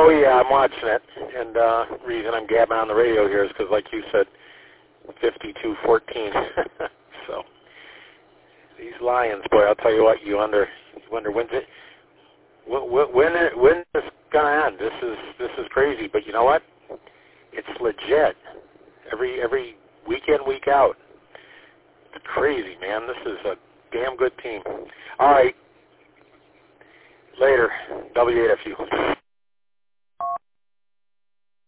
Oh, yeah, I'm watching it. And the reason I'm gabbing on the radio here is because, like you said, 52-14. So these Lions, boy, I'll tell you what, you wonder when's it, when it's gonna end. This is crazy, but you know what? It's legit. Every week in, week out. It's crazy, man. This is a damn good team. All right. Later. W8FU.